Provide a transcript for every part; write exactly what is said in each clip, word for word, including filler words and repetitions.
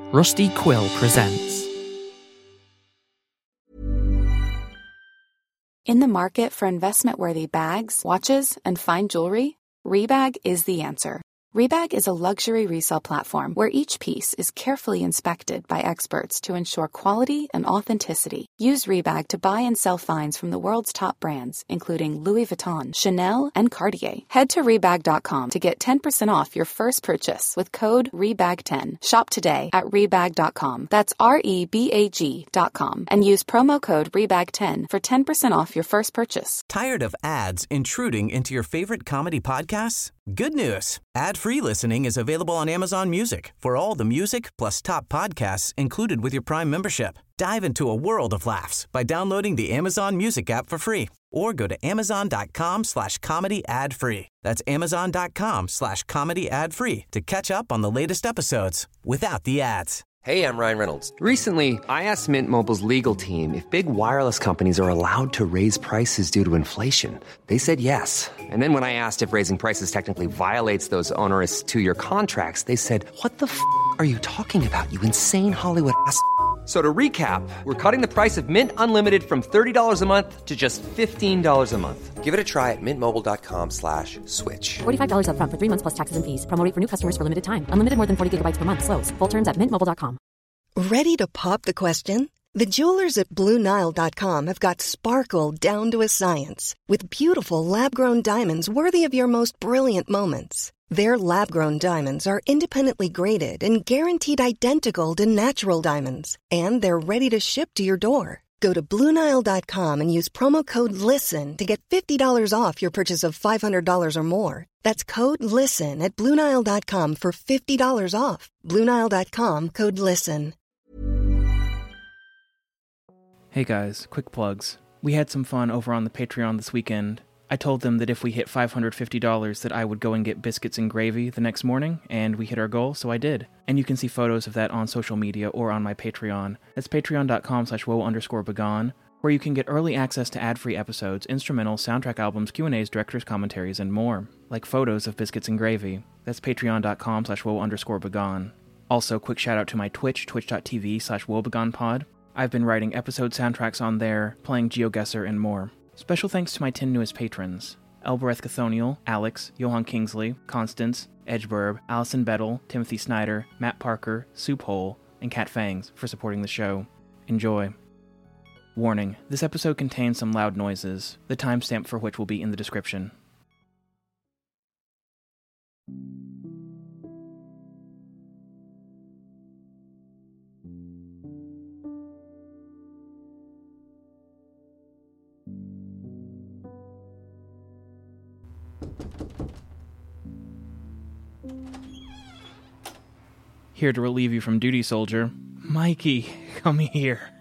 Rusty Quill presents. In the market for investment-worthy bags, watches, and fine jewelry, Rebag is the answer. Rebag is a luxury resale platform where each piece is carefully inspected by experts to ensure quality and authenticity. Use Rebag to buy and sell finds from the world's top brands, including Louis Vuitton, Chanel, and Cartier. Head to Rebag dot com to get ten percent off your first purchase with code Rebag ten. Shop today at Rebag dot com. That's R E B A G dot com. And use promo code Rebag ten for ten percent off your first purchase. Tired of ads intruding into your favorite comedy podcasts? Good news. Ad-free listening is available on Amazon Music for all the music plus top podcasts included with your Prime membership. Dive into a world of laughs by downloading the Amazon Music app for free or go to amazon.com slash comedy ad free. That's amazon.com slash comedy ad free to catch up on the latest episodes without the ads. Hey, I'm Ryan Reynolds. Recently, I asked Mint Mobile's legal team if big wireless companies are allowed to raise prices due to inflation. They said yes. And then when I asked if raising prices technically violates those onerous two-year contracts, they said, what the f*** are you talking about, you insane Hollywood ass f- So to recap, we're cutting the price of Mint Unlimited from thirty dollars a month to just fifteen dollars a month. Give it a try at mintmobile.com slash switch. forty-five dollars up front for three months plus taxes and fees. Promo rate for new customers for limited time. Unlimited more than forty gigabytes per month. Slows full terms at mint mobile dot com. Ready to pop the question? The jewelers at Blue Nile dot com have got sparkle down to a science with beautiful lab-grown diamonds worthy of your most brilliant moments. Their lab-grown diamonds are independently graded and guaranteed identical to natural diamonds, and they're ready to ship to your door. Go to Blue Nile dot com and use promo code LISTEN to get fifty dollars off your purchase of five hundred dollars or more. That's code LISTEN at Blue Nile dot com for fifty dollars off. Blue Nile dot com, code LISTEN. Hey guys, quick plugs. We had some fun over on the Patreon this weekend. I told them that if we hit five hundred fifty dollars that I would go and get biscuits and gravy the next morning, and we hit our goal, so I did. And you can see photos of that on social media or on my Patreon. That's patreon.com slash woe underscore begone, where you can get early access to ad-free episodes, instrumentals, soundtrack albums, Q and A's, director's commentaries, and more, like photos of biscuits and gravy. That's patreon.com slash woe underscore begone. Also, quick shout out to my Twitch, twitch.tv slash woebegonepod. I've been writing episode soundtracks on there, playing GeoGuessr, and more. Special thanks to my ten newest patrons: Elbereth Cathoniel, Alex, Johan Kingsley, Constance, Edgeburb, Allison Bettel, Timothy Snyder, Matt Parker, Soup Hole, and Cat Fangs for supporting the show. Enjoy. Warning, this episode contains some loud noises, the timestamp for which will be in the description. Here to relieve you from duty, soldier. Mikey, come here.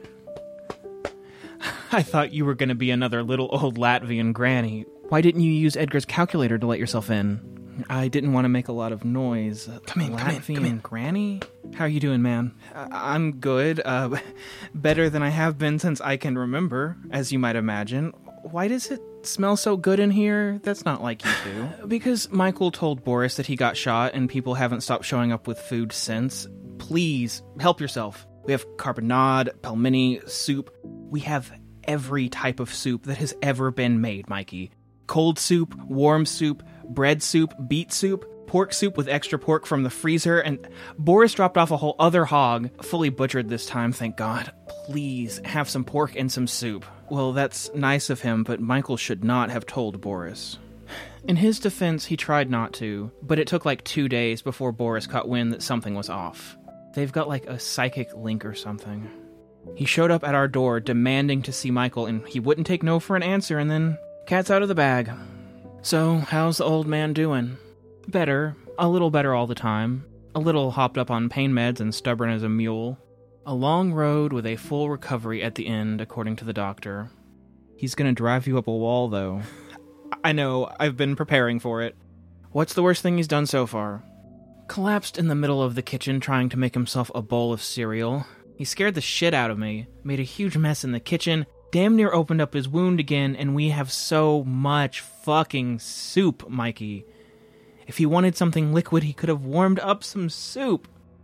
I thought you were going to be another little old Latvian granny. Why didn't you use Edgar's calculator to let yourself in? I didn't want to make a lot of noise. Come in, Latvian come in, come in. granny? How are you doing, man? Uh, I'm good. Uh, better than I have been since I can remember, as you might imagine. Why does it smell so good in here? That's not like you two. Because Michael told Boris that he got shot and people haven't stopped showing up with food since. Please, help yourself. We have carbonade, pelmeni, soup. We have every type of soup that has ever been made, Mikey. Cold soup, warm soup, bread soup, beet soup, pork soup with extra pork from the freezer, and Boris dropped off a whole other hog, fully butchered this time, thank God. Please, have some pork and some soup. Well, that's nice of him, but Michael should not have told Boris. In his defense, he tried not to, but it took like two days before Boris caught wind that something was off. They've got like a psychic link or something. He showed up at our door demanding to see Michael, and he wouldn't take no for an answer, and then cat's out of the bag. So, how's the old man doing? Better. A little better all the time. A little hopped up on pain meds and stubborn as a mule. A long road with a full recovery at the end, according to the doctor. He's gonna drive you up a wall, though. I know, I've been preparing for it. What's the worst thing he's done so far? Collapsed in the middle of the kitchen trying to make himself a bowl of cereal. He scared the shit out of me, made a huge mess in the kitchen, damn near opened up his wound again, and we have so much fucking soup, Mikey. If he wanted something liquid, he could have warmed up some soup.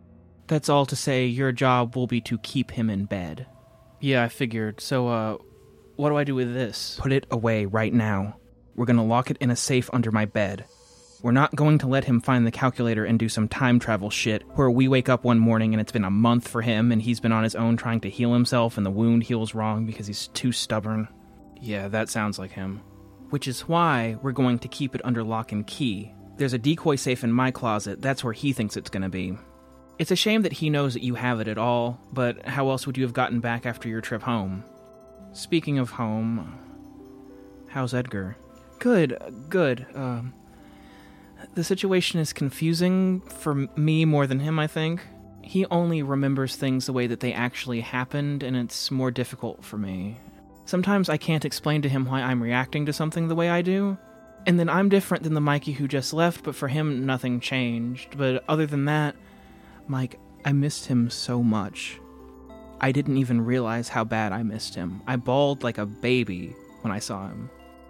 That's all to say your job will be to keep him in bed. Yeah, I figured. So, uh, what do I do with this? Put it away right now. We're gonna lock it in a safe under my bed. We're not going to let him find the calculator and do some time travel shit where we wake up one morning and it's been a month for him and he's been on his own trying to heal himself and the wound heals wrong because he's too stubborn. Yeah, that sounds like him. Which is why we're going to keep it under lock and key. There's a decoy safe in my closet. That's where he thinks it's gonna be. It's a shame that he knows that you have it at all, but how else would you have gotten back after your trip home? Speaking of home, how's Edgar? Good, good. Um, the situation is confusing for me more than him, I think. He only remembers things the way that they actually happened, and it's more difficult for me. Sometimes I can't explain to him why I'm reacting to something the way I do, and then I'm different than the Mikey who just left, but for him, nothing changed. But other than that, Mike, I missed him so much. I didn't even realize how bad I missed him. I bawled like a baby when I saw him.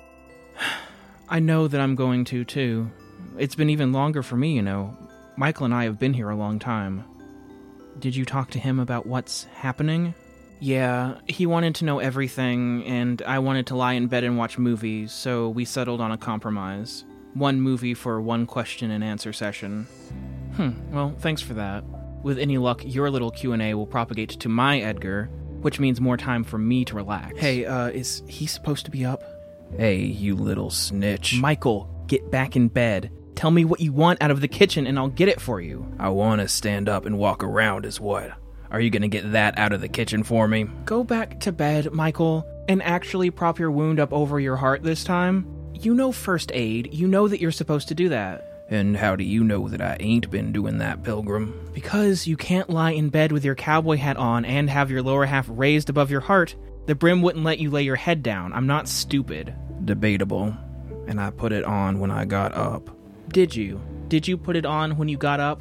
I know that I'm going to, too. It's been even longer for me, you know. Michael and I have been here a long time. Did you talk to him about what's happening? Yeah, he wanted to know everything, and I wanted to lie in bed and watch movies, so we settled on a compromise. One movie for one question and answer session. Hmm, well, thanks for that. With any luck, your little Q and A will propagate to my Edgar, which means more time for me to relax. Hey, uh, is he supposed to be up? Hey, you little snitch. Michael, get back in bed. Tell me what you want out of the kitchen and I'll get it for you. I want to stand up and walk around is what. Are you going to get that out of the kitchen for me? Go back to bed, Michael, and actually prop your wound up over your heart this time. You know first aid. You know that you're supposed to do that. And how do you know that I ain't been doing that, Pilgrim? Because you can't lie in bed with your cowboy hat on and have your lower half raised above your heart. The brim wouldn't let you lay your head down. I'm not stupid. Debatable. And I put it on when I got up. Did you? Did you put it on when you got up?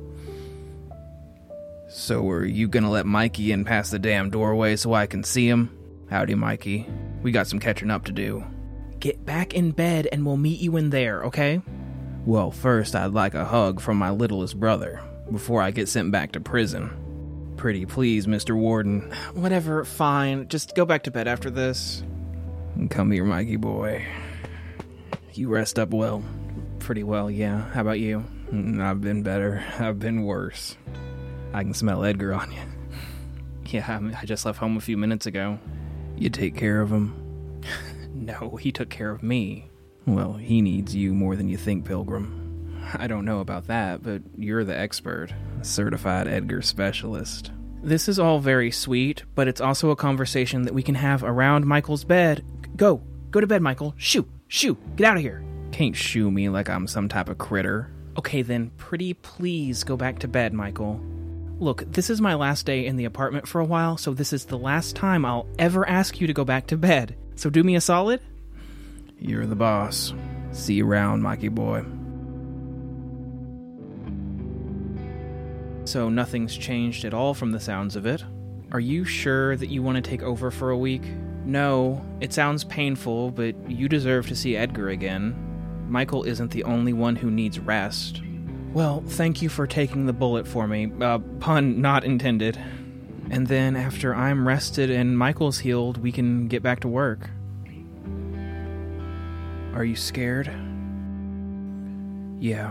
So are you gonna let Mikey in past the damn doorway so I can see him? Howdy, Mikey. We got some catching up to do. Get back in bed and we'll meet you in there, okay? Well, first I'd like a hug from my littlest brother before I get sent back to prison. Pretty please, Mister Warden. Whatever, fine. Just go back to bed after this. Come here, Mikey boy. You rest up well? Pretty well, yeah. How about you? I've been better. I've been worse. I can smell Edgar on you. Yeah, I, mean, I just left home a few minutes ago. You take care of him? No, he took care of me. Well, he needs you more than you think, Pilgrim. I don't know about that, but you're the expert. A certified Edgar specialist. This is all very sweet, but it's also a conversation that we can have around Michael's bed. Go. Go to bed, Michael. Shoo. Shoo. Get out of here. Can't shoo me like I'm some type of critter. Okay, then, pretty please go back to bed, Michael. Look, this is my last day in the apartment for a while, so this is the last time I'll ever ask you to go back to bed. So do me a solid? You're the boss. See you around, Mikey boy. So nothing's changed at all from the sounds of it. Are you sure that you want to take over for a week? No, it sounds painful, but you deserve to see Edgar again. Michael isn't the only one who needs rest. Well, thank you for taking the bullet for me. Uh, pun not intended. And then after I'm rested and Michael's healed, we can get back to work. Are you scared? Yeah.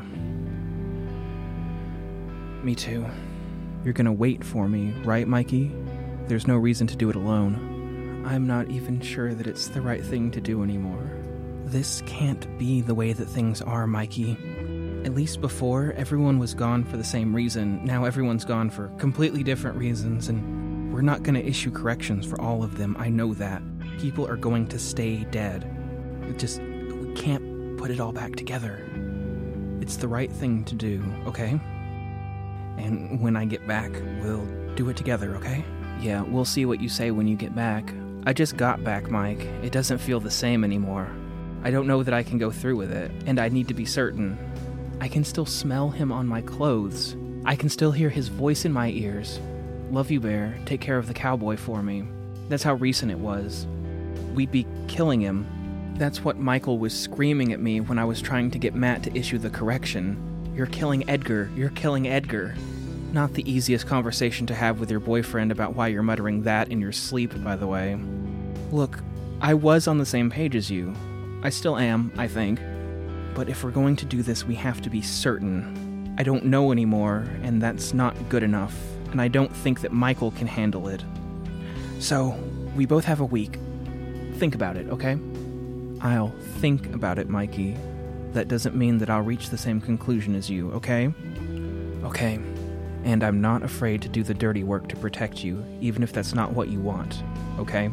Me too. You're gonna wait for me, right, Mikey? There's no reason to do it alone. I'm not even sure that it's the right thing to do anymore. This can't be the way that things are, Mikey. At least before, everyone was gone for the same reason. Now everyone's gone for completely different reasons, and we're not going to issue corrections for all of them. I know that. People are going to stay dead. It just, we can't put it all back together. It's the right thing to do, okay? And when I get back, we'll do it together, okay? Yeah, we'll see what you say when you get back. I just got back, Mike. It doesn't feel the same anymore. I don't know that I can go through with it, and I need to be certain. I can still smell him on my clothes. I can still hear his voice in my ears. Love you, Bear. Take care of the cowboy for me. That's how recent it was. We'd be killing him. That's what Michael was screaming at me when I was trying to get Matt to issue the correction. You're killing Edgar. You're killing Edgar. Not the easiest conversation to have with your boyfriend about why you're muttering that in your sleep, by the way. Look, I was on the same page as you. I still am, I think. But if we're going to do this, we have to be certain. I don't know anymore, and that's not good enough, and I don't think that Michael can handle it. So, we both have a week. Think about it, okay? I'll think about it, Mikey. That doesn't mean that I'll reach the same conclusion as you, okay? Okay. And I'm not afraid to do the dirty work to protect you, even if that's not what you want, okay?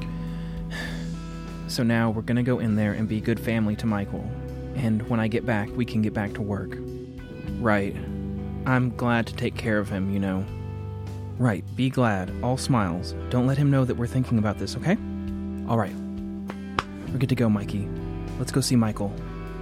So now we're gonna go in there and be good family to Michael. And when I get back, we can get back to work. Right. I'm glad to take care of him, you know. Right, be glad. All smiles. Don't let him know that we're thinking about this, okay? All right. We're good to go, Mikey. Let's go see Michael.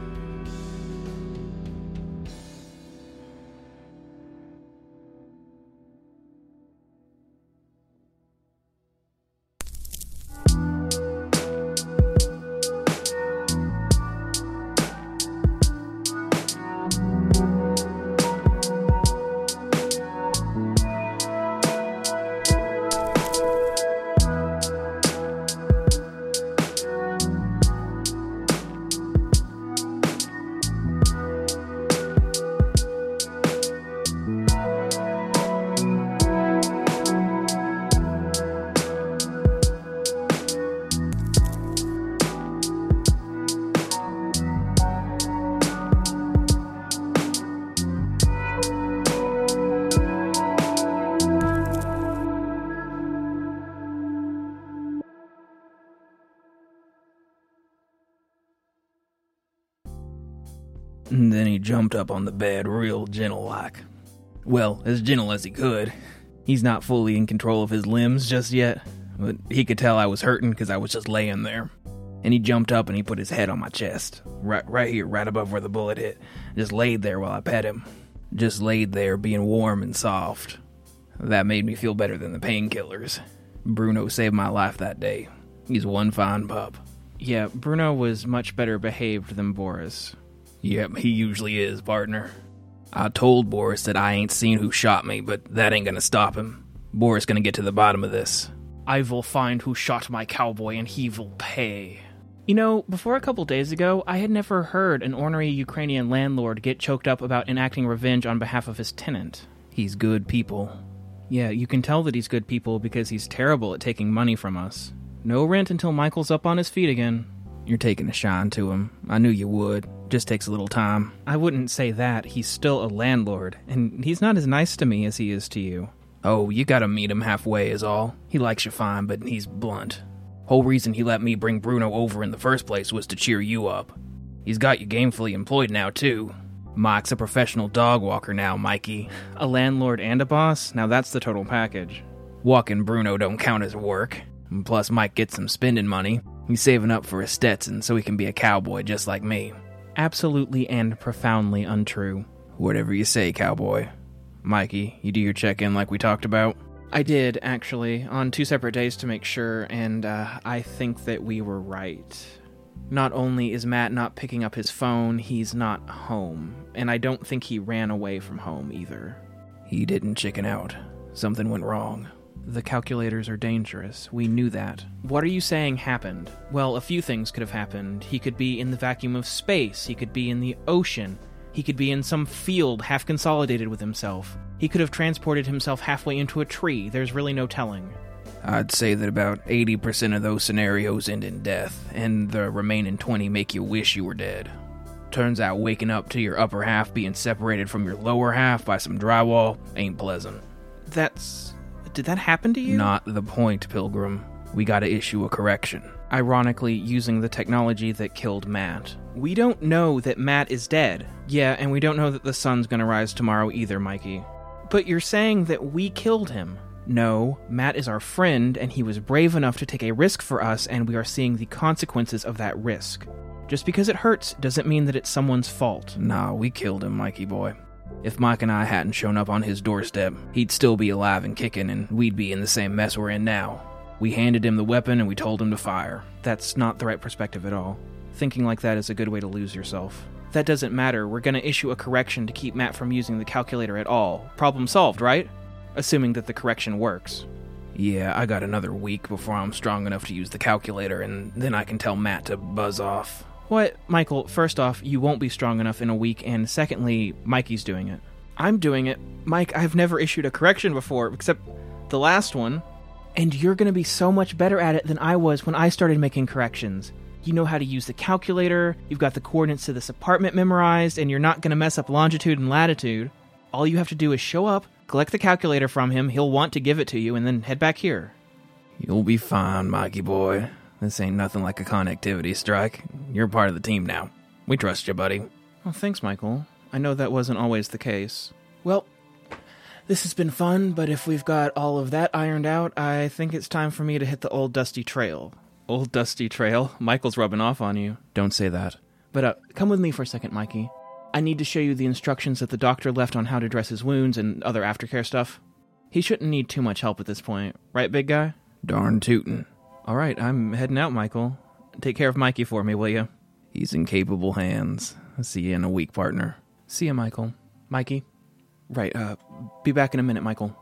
And then he jumped up on the bed real gentle-like. Well, as gentle as he could. He's not fully in control of his limbs just yet, but he could tell I was hurting because I was just laying there. And he jumped up and he put his head on my chest, right right here, right above where the bullet hit. Just laid there while I pet him. Just laid there being warm and soft. That made me feel better than the painkillers. Bruno saved my life that day. He's one fine pup. Yeah, Bruno was much better behaved than Boris. Yep, he usually is, partner. I told Boris that I ain't seen who shot me, but that ain't gonna stop him. Boris gonna get to the bottom of this. I will find who shot my cowboy and he will pay. You know, before a couple days ago, I had never heard an ornery Ukrainian landlord get choked up about enacting revenge on behalf of his tenant. He's good people. Yeah, you can tell that he's good people because he's terrible at taking money from us. No rent until Michael's up on his feet again. You're taking a shine to him. I knew you would. Just takes a little time. I wouldn't say that. He's still a landlord, and he's not as nice to me as he is to you. Oh, you gotta meet him halfway is all. He likes you fine, but he's blunt. Whole reason he let me bring Bruno over in the first place was to cheer you up. He's got you gainfully employed now, too. Mike's a professional dog walker now, Mikey. A landlord and a boss? Now that's the total package. Walking Bruno don't count as work. And plus, Mike gets some spending money. He's saving up for a Stetson so he can be a cowboy just like me. Absolutely and profoundly untrue. Whatever you say, cowboy. Mikey, you do your check-in like we talked about? I did, actually, on two separate days to make sure, and uh, I think that we were right. Not only is Matt not picking up his phone, he's not home, and I don't think he ran away from home either. He didn't chicken out. Something went wrong. The calculators are dangerous. We knew that. What are you saying happened? Well, a few things could have happened. He could be in the vacuum of space. He could be in the ocean. He could be in some field half consolidated with himself. He could have transported himself halfway into a tree. There's really no telling. I'd say that about eighty percent of those scenarios end in death, and the remaining twenty make you wish you were dead. Turns out waking up to your upper half being separated from your lower half by some drywall ain't pleasant. That's... Did that happen to you? Not the point, Pilgrim. We gotta issue a correction. Ironically, using the technology that killed Matt. We don't know that Matt is dead. Yeah, and we don't know that the sun's gonna rise tomorrow either, Mikey. But you're saying that we killed him. No, Matt is our friend, and he was brave enough to take a risk for us, and we are seeing the consequences of that risk. Just because it hurts doesn't mean that it's someone's fault. Nah, we killed him, Mikey boy. If Mike and I hadn't shown up on his doorstep, he'd still be alive and kicking, and we'd be in the same mess we're in now. We handed him the weapon, and we told him to fire. That's not the right perspective at all. Thinking like that is a good way to lose yourself. That doesn't matter. We're gonna issue a correction to keep Matt from using the calculator at all. Problem solved, right? Assuming that the correction works. Yeah, I got another week before I'm strong enough to use the calculator, and then I can tell Matt to buzz off. What? Michael, first off, you won't be strong enough in a week, and secondly, Mikey's doing it. I'm doing it. Mike, I've never issued a correction before, except the last one. And you're gonna be so much better at it than I was when I started making corrections. You know how to use the calculator, you've got the coordinates to this apartment memorized, and you're not gonna mess up longitude and latitude. All you have to do is show up, collect the calculator from him, he'll want to give it to you, and then head back here. You'll be fine, Mikey boy. This ain't nothing like a connectivity strike. You're part of the team now. We trust you, buddy. Well, thanks, Michael. I know that wasn't always the case. Well, this has been fun, but if we've got all of that ironed out, I think it's time for me to hit the old dusty trail. Old dusty trail? Michael's rubbing off on you. Don't say that. But uh, come with me for a second, Mikey. I need to show you the instructions that the doctor left on how to dress his wounds and other aftercare stuff. He shouldn't need too much help at this point. Right, big guy? Darn tootin'. All right, I'm heading out, Michael. Take care of Mikey for me, will you? He's in capable hands. I'll see you in a week, partner. See ya, Michael. Mikey? Right, uh, be back in a minute, Michael.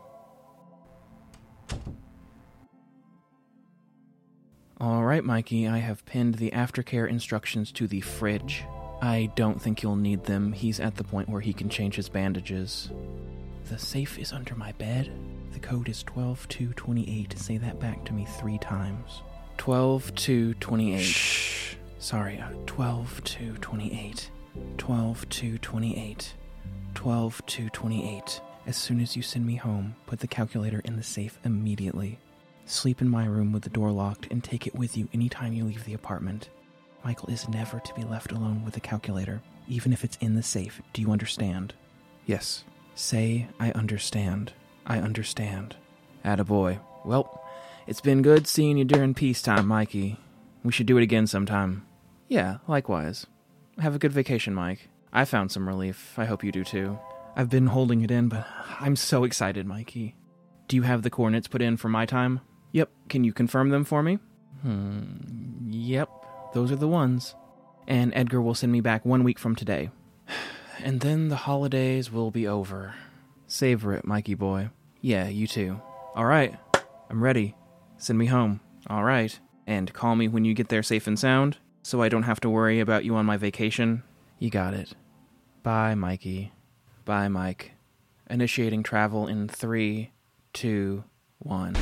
All right, Mikey, I have pinned the aftercare instructions to the fridge. I don't think you'll need them. He's at the point where he can change his bandages. The safe is under my bed. The code is twelve two twenty-eight. Say that back to me three times. twelve two twenty-eight. Shh. Sorry, uh, twelve two twenty-eight. twelve two twenty-eight. twelve two twenty-eight. As soon as you send me home, put the calculator in the safe immediately. Sleep in my room with the door locked and take it with you anytime you leave the apartment. Michael is never to be left alone with the calculator, even if it's in the safe. Do you understand? Yes. Say, I understand. I understand. Attaboy. Well, it's been good seeing you during peacetime, Mikey. We should do it again sometime. Yeah, likewise. Have a good vacation, Mike. I found some relief. I hope you do too. I've been holding it in, but I'm so excited, Mikey. Do you have the coordinates put in for my time? Yep. Can you confirm them for me? Hmm. Yep. Those are the ones. And Edgar will send me back one week from today. And then the holidays will be over. Savor it, Mikey boy. Yeah, you too. All right. I'm ready. Send me home. All right. And call me when you get there safe and sound, so I don't have to worry about you on my vacation. You got it. Bye, Mikey. Bye, Mike. Initiating travel in three, two, one.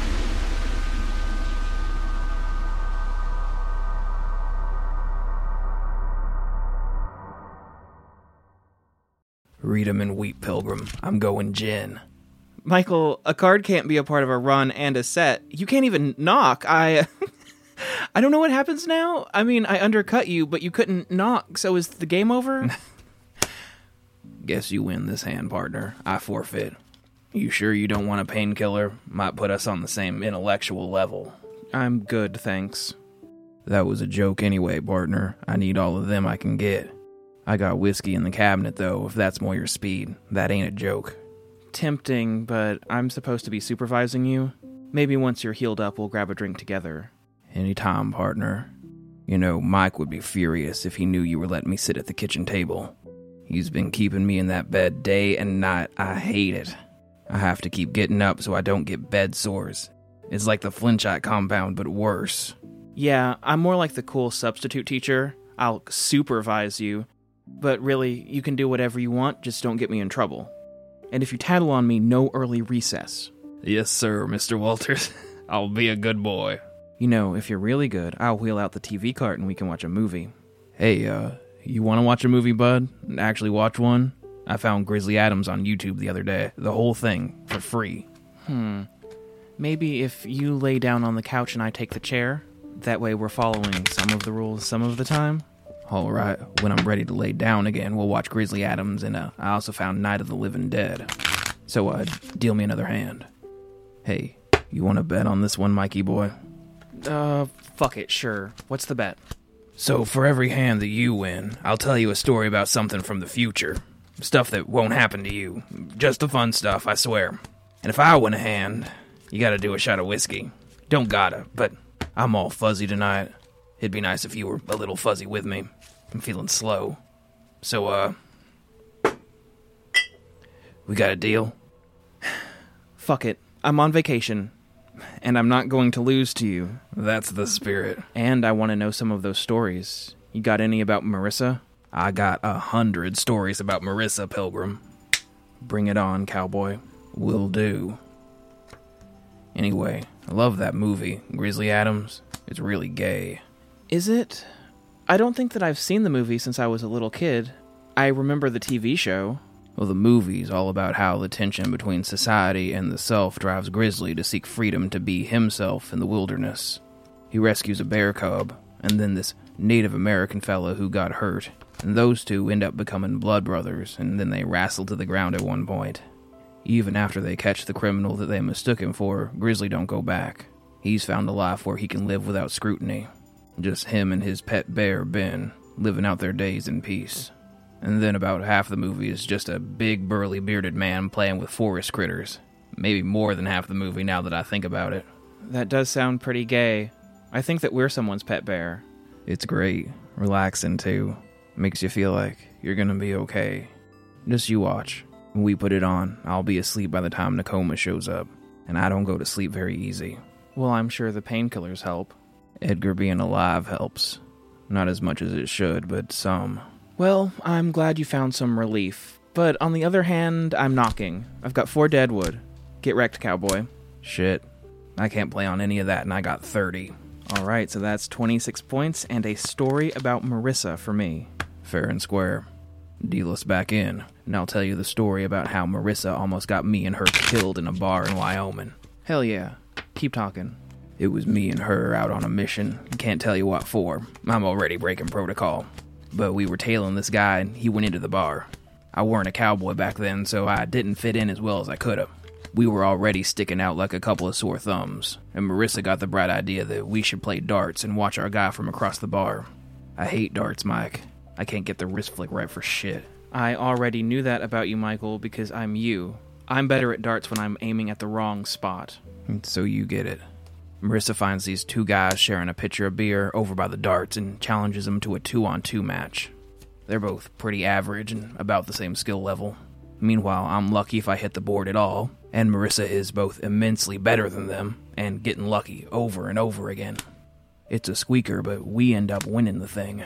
Read 'em and weep, Pilgrim. I'm going gin. Michael, a card can't be a part of a run and a set. You can't even knock. I... I don't know what happens now. I mean, I undercut you, but you couldn't knock, so is the game over? Guess you win this hand, partner. I forfeit. You sure you don't want a painkiller? Might put us on the same intellectual level. I'm good, thanks. That was a joke anyway, partner. I need all of them I can get. I got whiskey in the cabinet, though, if that's more your speed. That ain't a joke. Tempting, but I'm supposed to be supervising you. Maybe once you're healed up, we'll grab a drink together. Anytime, partner. You know, Mike would be furious if he knew you were letting me sit at the kitchen table. He's been keeping me in that bed day and night. I hate it. I have to keep getting up so I don't get bed sores. It's like the Flintshire compound, but worse. Yeah, I'm more like the cool substitute teacher. I'll supervise you. But really, you can do whatever you want, just don't get me in trouble. And if you tattle on me, no early recess. Yes, sir, Mister Walters. I'll be a good boy. You know, if you're really good, I'll wheel out the T V cart and we can watch a movie. Hey, uh, you want to watch a movie, bud? Actually watch one? I found Grizzly Adams on YouTube the other day. The whole thing, for free. Hmm. Maybe if you lay down on the couch and I take the chair, that way we're following some of the rules some of the time. All right, when I'm ready to lay down again, we'll watch Grizzly Adams, and uh, I also found Night of the Living Dead. So, uh, deal me another hand. Hey, you want to bet on this one, Mikey boy? Uh, fuck it, sure. What's the bet? So, for every hand that you win, I'll tell you a story about something from the future. Stuff that won't happen to you. Just the fun stuff, I swear. And if I win a hand, you gotta do a shot of whiskey. Don't gotta, but I'm all fuzzy tonight. It'd be nice if you were a little fuzzy with me. I'm feeling slow. So, uh... we got a deal? Fuck it. I'm on vacation. And I'm not going to lose to you. That's the spirit. And I want to know some of those stories. You got any about Marissa? I got a hundred stories about Marissa, Pilgrim. Bring it on, cowboy. Will do. Anyway, I love that movie, Grizzly Adams. It's really gay. Is it? I don't think that I've seen the movie since I was a little kid. I remember the T V show. Well, the movie's all about how the tension between society and the self drives Grizzly to seek freedom to be himself in the wilderness. He rescues a bear cub, and then this Native American fella who got hurt, and those two end up becoming blood brothers, and then they wrestle to the ground at one point. Even after they catch the criminal that they mistook him for, Grizzly don't go back. He's found a life where he can live without scrutiny. Just him and his pet bear, Ben, living out their days in peace. And then about half the movie is just a big, burly, bearded man playing with forest critters. Maybe more than half the movie now that I think about it. That does sound pretty gay. I think that we're someone's pet bear. It's great. Relaxing, too. Makes you feel like you're gonna be okay. Just you watch. When we put it on, I'll be asleep by the time Nakoma shows up. And I don't go to sleep very easy. Well, I'm sure the painkillers help. Edgar being alive helps. Not as much as it should, but some. Well, I'm glad you found some relief. But on the other hand, I'm knocking. I've got four deadwood. Get wrecked, cowboy. Shit. I can't play on any of that, and I got thirty. Alright, so that's twenty-six points and a story about Marissa for me. Fair and square. Deal us back in, and I'll tell you the story about how Marissa almost got me and her killed in a bar in Wyoming. Hell yeah. Keep talking. It was me and her out on a mission. Can't tell you what for. I'm already breaking protocol. But we were tailing this guy, and he went into the bar. I weren't a cowboy back then, so I didn't fit in as well as I could've. We were already sticking out like a couple of sore thumbs, and Marissa got the bright idea that we should play darts and watch our guy from across the bar. I hate darts, Mike. I can't get the wrist flick right for shit. I already knew that about you, Michael, because I'm you. I'm better at darts when I'm aiming at the wrong spot. So you get it. Marissa finds these two guys sharing a pitcher of beer over by the darts and challenges them to a two-on-two match. They're both pretty average and about the same skill level. Meanwhile, I'm lucky if I hit the board at all, and Marissa is both immensely better than them and getting lucky over and over again. It's a squeaker, but we end up winning the thing.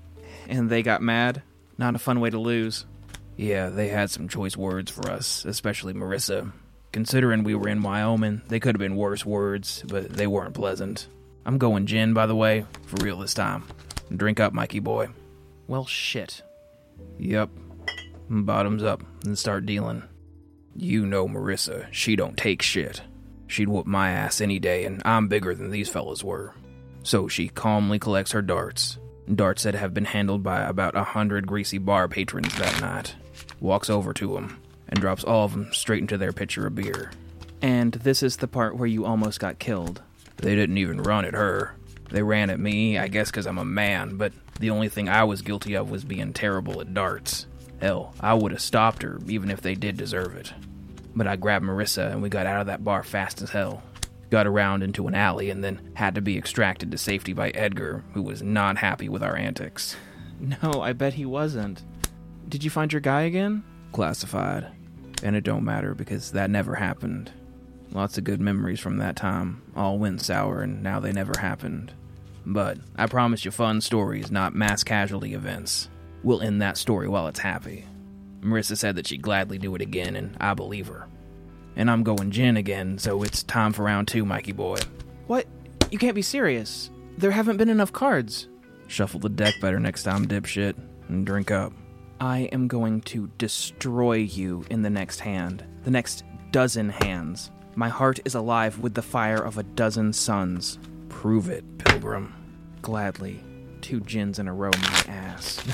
And they got mad? Not a fun way to lose. Yeah, they had some choice words for us, especially Marissa. Considering we were in Wyoming, they could have been worse words, but they weren't pleasant. I'm going gin, by the way, for real this time. Drink up, Mikey boy. Well, shit. Yep. Bottoms up, and start dealing. You know Marissa, she don't take shit. She'd whoop my ass any day, and I'm bigger than these fellas were. So she calmly collects her darts. Darts that have been handled by about a hundred greasy bar patrons that night. Walks over to them, and drops all of them straight into their pitcher of beer. And this is the part where you almost got killed. They didn't even run at her. They ran at me, I guess because I'm a man, but the only thing I was guilty of was being terrible at darts. Hell, I would have stopped her, even if they did deserve it. But I grabbed Marissa, and we got out of that bar fast as hell. Got around into an alley, and then had to be extracted to safety by Edgar, who was not happy with our antics. No, I bet he wasn't. Did you find your guy again? Classified. And it don't matter, because that never happened. Lots of good memories from that time. All went sour, and now they never happened. But I promise you fun stories, not mass casualty events. We'll end that story while it's happy. Marissa said that she'd gladly do it again, and I believe her. And I'm going gin again, so it's time for round two, Mikey boy. What? You can't be serious. There haven't been enough cards. Shuffle the deck better next time, dipshit, and drink up. I am going to destroy you in the next hand. The next dozen hands. My heart is alive with the fire of a dozen suns. Prove it, Pilgrim. Gladly. Two gins in a row, my ass.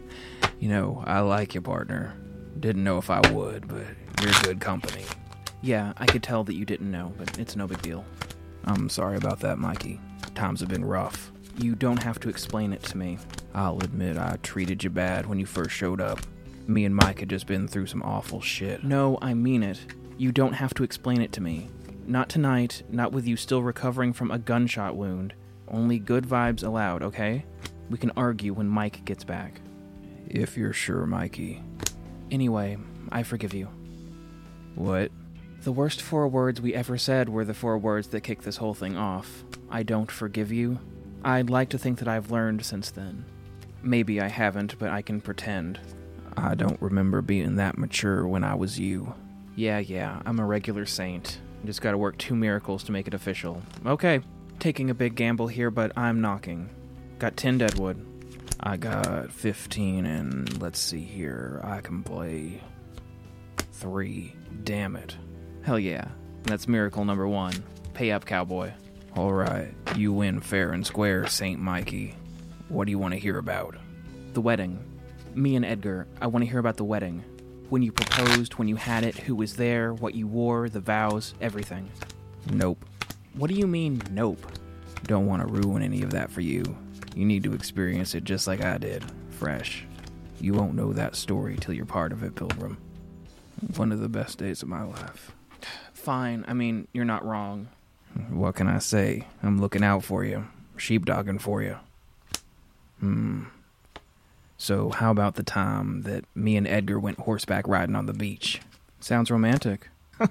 You know, I like you, partner. Didn't know if I would, but you're good company. Yeah, I could tell that you didn't know, but it's no big deal. I'm sorry about that, Mikey. Times have been rough. You don't have to explain it to me. I'll admit I treated you bad when you first showed up. Me and Mike had just been through some awful shit. No, I mean it. You don't have to explain it to me. Not tonight, not with you still recovering from a gunshot wound. Only good vibes allowed, okay? We can argue when Mike gets back. If you're sure, Mikey. Anyway, I forgive you. What? The worst four words we ever said were the four words that kicked this whole thing off. I don't forgive you. I'd like to think that I've learned since then. Maybe I haven't, but I can pretend. I don't remember being that mature when I was you. Yeah, yeah, I'm a regular saint. Just gotta work two miracles to make it official. Okay, taking a big gamble here, but I'm knocking. Got ten deadwood. I got fifteen, and let's see here. I can play three. Damn it. Hell yeah. That's miracle number one. Pay up, cowboy. All right, you win fair and square, Saint Mikey. What do you want to hear about? The wedding. Me and Edgar, I want to hear about the wedding. When you proposed, when you had it, who was there, what you wore, the vows, everything. Nope. What do you mean, nope? Don't want to ruin any of that for you. You need to experience it just like I did, fresh. You won't know that story till you're part of it, Pilgrim. One of the best days of my life. Fine, I mean, you're not wrong. What can I say? I'm looking out for you. Sheepdogging for you. Hmm. So how about the time that me and Edgar went horseback riding on the beach? Sounds romantic.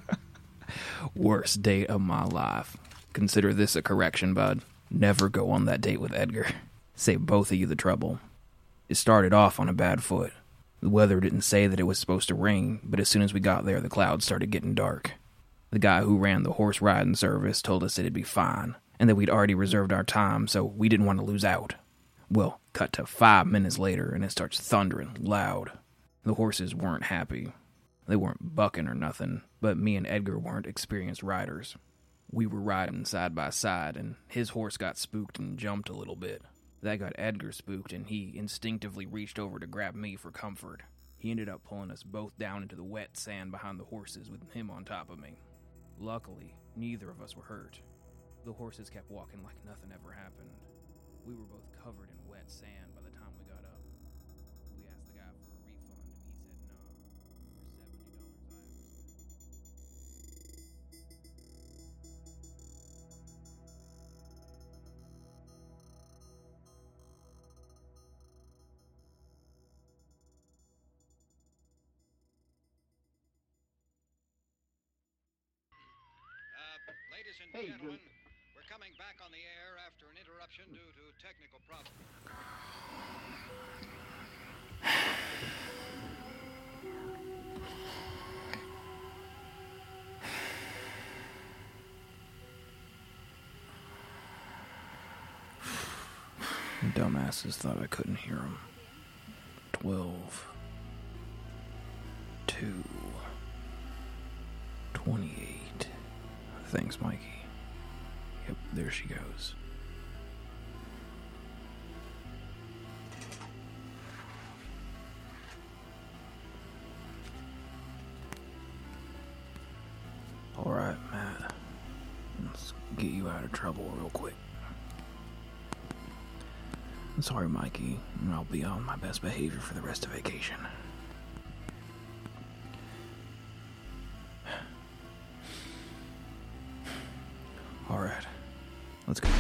Worst date of my life. Consider this a correction, bud. Never go on that date with Edgar. Save both of you the trouble. It started off on a bad foot. The weather didn't say that it was supposed to rain, but as soon as we got there, the clouds started getting dark. The guy who ran the horse riding service told us it'd be fine, and that we'd already reserved our time, so we didn't want to lose out. Well, cut to five minutes later, and it starts thundering loud. The horses weren't happy. They weren't bucking or nothing, but me and Edgar weren't experienced riders. We were riding side by side, and his horse got spooked and jumped a little bit. That got Edgar spooked, and he instinctively reached over to grab me for comfort. He ended up pulling us both down into the wet sand behind the horses with him on top of me. Luckily, neither of us were hurt. The horses kept walking like nothing ever happened. We were both covered in wet sand by the time we got up. We asked the guy for a refund, and he said no. For seventy dollars I Uh, ladies and hey, gentlemen, good. We're coming back on the air after an interruption due to technical problems. Dumbasses thought I couldn't hear them. Twelve. Two. Twenty-eight. Thanks, Mikey. Yep, there she goes. Alright, Matt. Let's get you out of trouble real quick. I'm sorry, Mikey. I'll be on my best behavior for the rest of vacation. Alright, let's go.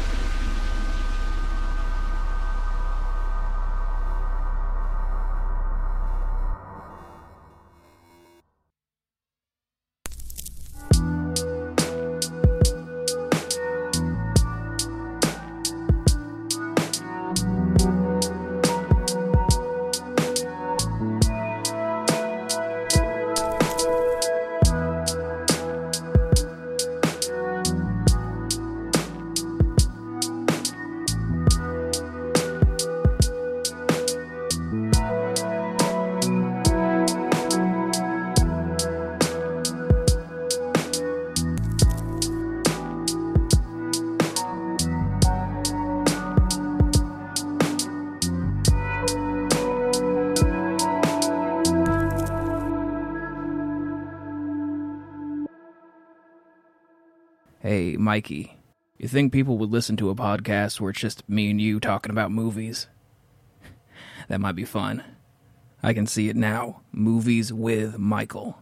Hey, Mikey, you think people would listen to a podcast where it's just me and you talking about movies? That might be fun. I can see it now. Movies with Michael.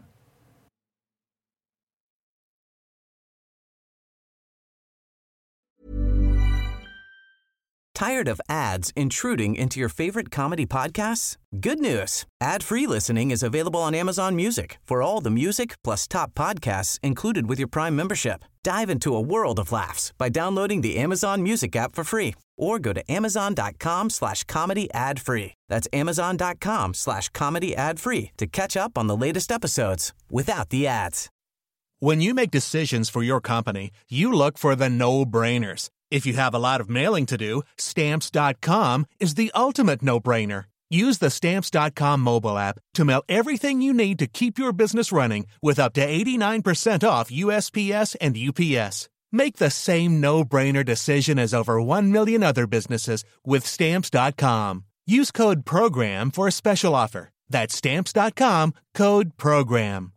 Tired of ads intruding into your favorite comedy podcasts? Good news. Ad-free listening is available on Amazon Music for all the music plus top podcasts included with your Prime membership. Dive into a world of laughs by downloading the Amazon Music app for free or go to amazon.com slash comedy ad free. That's amazon.com slash comedy ad free to catch up on the latest episodes without the ads. When you make decisions for your company, you look for the no-brainers. If you have a lot of mailing to do, Stamps dot com is the ultimate no-brainer. Use the Stamps dot com mobile app to mail everything you need to keep your business running with up to eighty-nine percent off U S P S and U P S. Make the same no-brainer decision as over one million other businesses with Stamps dot com. Use code PROGRAM for a special offer. That's Stamps dot com, code PROGRAM.